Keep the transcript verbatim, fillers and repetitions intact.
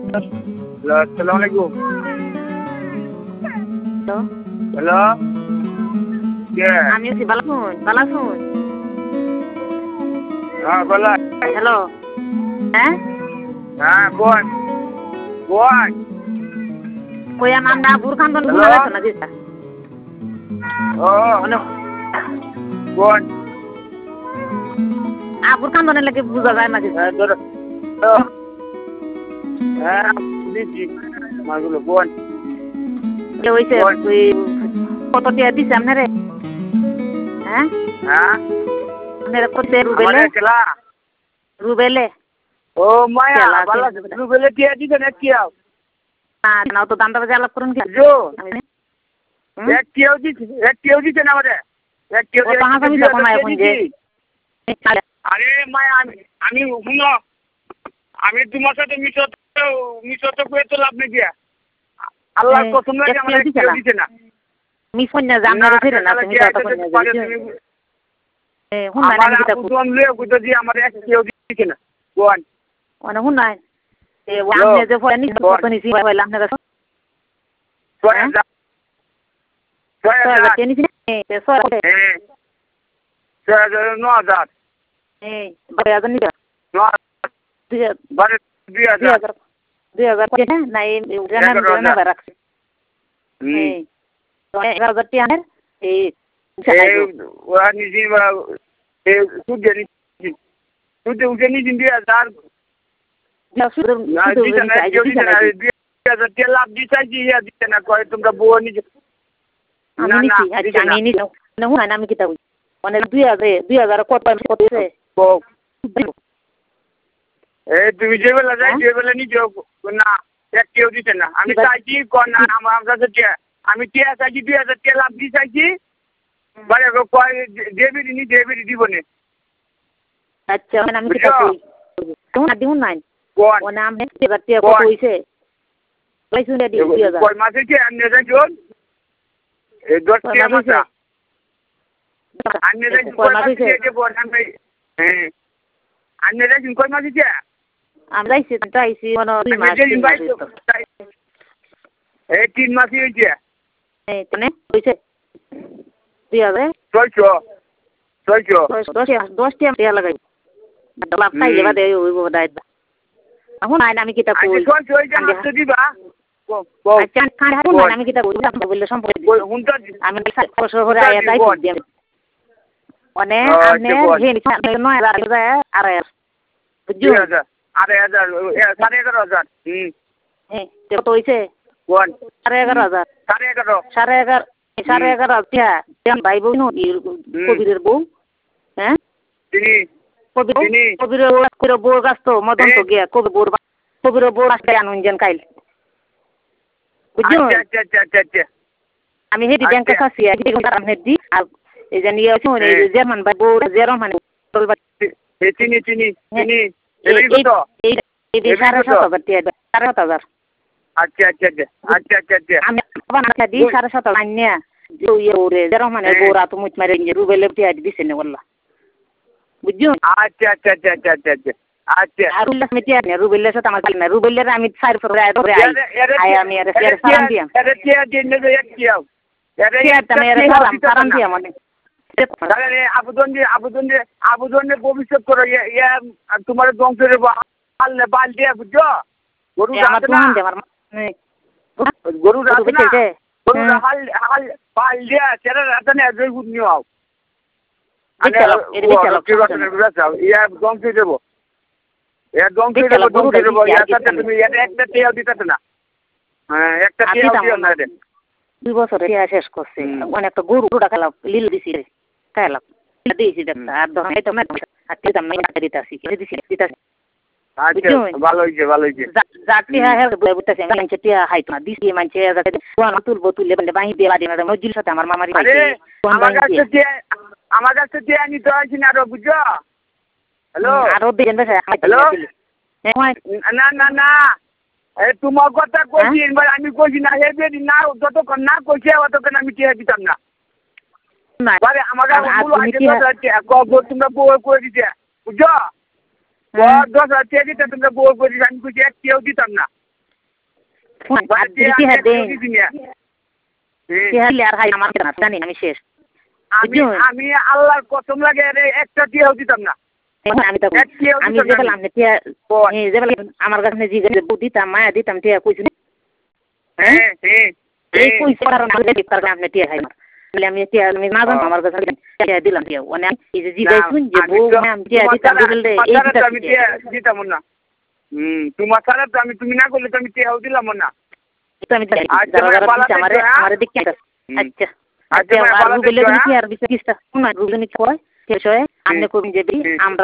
আসসালামু আলাইকুম। Hello hello কে? আমি আছি ভালো শুন ভালো শুন হ্যাঁ বলো। হ্যালো হ্যাঁ হ্যাঁ বোন বোন কই আমার না বুরখান বন হ্যালো? ঘুরে গেছে না দিদা ও হ্যালো বোন আ বুরখান বনে লাগে বুঝা যায় না দিদা হ্যাঁ ধরো হ্যাঁ দিদি মাগুলো বোন কে হইছে ওই কত টিয়া দিছে আপনারে হ্যাঁ হ্যাঁ আপনারে কত রুবেলে আমাদের খেলা রুবেলে ও মায়া খেলা ভালো আছে। রুবেলে টিয়া দিছে না কি আও না না তো দামটা বাজে আলাপ করুন কি জো আমি এক টিয়াও দিছে এক টিয়াও দিছে না আমাদের এক টিয়াও ও তাহা আমি তো কমায় এখন যে আরে মায়া আমি আমি শুনো আমি তোমার সাথে মিশত মিশত করে তো লাভ নেই গিয়া আল্লাহর এই, কসম লাগে এক আমাদের টিয়াও দিছে কেউ না? দিছে না মি ফোন না জাম না ফিরে না তুমি তো কোন পারে না তুমি এ হুন না আমার আমি কিতা আপু জন লয়ে কইতো যে আমার এক কেউ দিছে না কোন ওনা হুন না এ আমনে যে ফোন নি কত নিছি হইলা আপনার কাছে ছয় হ্যাঁ? হাজার ছয় ছয় হাজার হাজার টেনিস নে এ ছয় হাজার হ্যাঁ ছয় হাজার ন হাজার এই বারো হাজার নিবা ন হাজার দুই হাজার বারে দুই দুই হাজার হাজার দুই হাজার করে না না এই জানা এগারো জানা হাজার। রাখছে হুম এই তো এগারো হাজার টিয়া আনের এই এই ওরা নিজে এই সুদে নিছি সুদে উঠে নিছি দুই হাজার শুধু না দিছে না কেউ দিছে না দুই হাজার টিয়া লাভ দিছাইছি ইয়া দিছে না কয় তোমরা বউ নিজে আমি না না নিছি আচ্ছা দিছে না আমি নিছি না হুন না আমি কিতা কই মানে দুই হাজার দুই হাজার কত কত হইছে বউ এই তুমি যে বেলা যাই হ্যাঁ? যে বেলা নিজে না এক কেউ দিছে না আমি কি বা- চাইছি কোন না আমার আমার কাছে টিয়া আমি টিয়া চাইছি দুই হাজার টিয়া লাভ দিয়ে চাইছি মানে কয় দেবি নি দেবি দিব নে আচ্ছা মানে আমি কিতা কই হুন না দিউন নাই কোন ও নাম হে হাজার টিয়া কত হইছে কইছুন রে দুই হাজার কয় মাসে কি আননে যাইছুন এই দশ কয় টিয়া মাস হইছে? মাসা আননে যাইছুন কয় কয় মাস মাসে হইছে? যে বল আমি হ্যাঁ আননে যাইছুন কয় মাসে কি আমরা আইছি তো আইছি মানে দুই আমি মাস যে তিন মাস ইনভাইট হইতো এই তিন মাসই হইছে এই তনে হইছে দুই হাজার ছয়শো ছয়শো দশ দশ দশ টিয়া টিয়া লাগাই লাভ খাইলে বাদে হইব দাই এখন আইন আমি কিতা কই আজকে ছয়শো হইছে আসতে দিবা আচ্ছা খান হারুন না আমি কিতা কই বললে সম্পর্ক হুনটা আমি খরচ করে আয়া তাই দিই মানে আপনি হে নিছে নয় হাজার আড়াই হাজার দুই বুঝছো হাজার আড়াই হাজার সাড়ে এগারো হাজার হুম হ্যাঁ কত হইছে কোন সাড়ে এগারো হাজার সাড়ে এগারো সাড়ে এগারো সাড়ে এগারো টিয়া তেমন ভাই বউ নো কবিরের বউ হ্যাঁ তিনি কবির তিনি কবিরের করে বউ গাছ তো মদন তো গিয়া কবির বউর কবিরের বউ গাছ আনুন যেন কাইল বুঝছো আচ্ছা আচ্ছা আচ্ছা আচ্ছা আচ্ছা আমি হেডি ব্যাংকে আছি আমি হেডি আর এই যে নিয়ে আছি এই জার্মান ভাই বউ জেরম মানে এ চিনি চিনি চিনি এই এবারে কত এই এই সাড়ে সাত হাজার টিয়া সাড়ে সাত হাজার আচ্ছা আচ্ছা আচ্ছা আচ্ছা আচ্ছা আচ্ছা আমি বানাতে দি সাড়ে সাত হাজার নিয়া ইয়ে ওরে জেরম মানে বউরা তো মুচ মারে রুবেলে টিয়া দিছে না বললা বুঝছো আচ্ছা আচ্ছা আচ্ছা আচ্ছা আচ্ছা আচ্ছা আচ্ছা আর উল্লাস মিটিয়া না রুবেলের সাথে আমার না রুবেলের আমি চার ফরে আই ধরে আই আই আমি আর এর সালাম দিয়াম এর টিয়া দিন দে এক টিয়া এর টিয়া তুমি এর সালাম সালাম দিয়াম মানে তাহলে আবেদন দিয়ে আবেদন দিয়ে আবেদনে ভবিষ্যৎ করো ইয়া তোমার বংশের পাললে পাল দিয়ে বুঝছো গরু আমার রাখে না তুমান দে আমার গরু রাখে না বুঝছে গরু হাল হাল পাল দিয়ে সেটা রাতে না জয় গুড নিও আও বিচালক এর বিচালক ইয়া বংশে দেবো ইয়া বংশে দেবো বংশে দেবো ইয়া সাথে তুমি একটা টিয়া দিতে না হ্যাঁ একটা টিয়া দিও না রে দুই বছর টিয়া শেষ করছে অনেকটা গরু ডাকালাম লিল দিছি রে খাইলাম দিয়েছি দেখতে আর ধর এই তো মে আর তিতাম না দিতাছি দিছি দিতাছি আচ্ছা ভালো হইছে ভালো হইছে জাতি হ্যাঁ হ্যাঁ বুঝতেছি মানছে টিয়া হাইতো না দিছি মানছে কোন তুলবো তুললে বলে বাহি দিয়ে বাদি না মজুর সাথে আমার মামারি আরে আমার কাছে টিয়া আমার কাছে টিয়া নিতে হইছে না আরো বুঝছো হ্যালো আরো দিন বেশ হ্যালো না না না এই তোমার কথা কইছি এবার আমি কইছি না হে বেদি না যতক্ষণ না কইছে ততক্ষণ আমি টিয়া দিতাম না বারে আমাকে মূল আগে দশ হাজার টিয়া কবর তোমরা বউ করে দিতে বুঝছো দশ হাজার টিয়া দিতে তোমরা বউ করে দিতে আমি কইছি এক টিয়াও দিতাম না আর দিদি হ্যাঁ দে দিলে আর হাই আমার না জানি আমি শেষ আমি আমি আল্লাহর কসম লাগে রে একটা টিয়াও দিতাম না আমি তো আমি যে বললাম যে টিয়া যে বললাম আমার কাছে জিজ্ঞেস দিতাম মায়া দিতাম টিয়া কইছি হ্যাঁ হ্যাঁ এই কইছে কারণ আমি তার আপনি টিয়া খাই না বলে আমি টিয়া আমি না জানো আমার কাছে টিয়া দিলাম টিয়া মানে এই যে জিজ্ঞেস শুন যে বউ আমি টিয়া দিতাম বলে এই আমি টিয়া দিতাম না হুম তোমার সারা তো আমি তুমি না করলে তো আমি টিয়াও দিলাম না তো আমি আমার আমার দিকে আচ্ছা আচ্ছা আর গুগলে কি আর বিশেষ কিছু না গুগলে কি কয় শেষ হয় আপনি কোন যে আমরা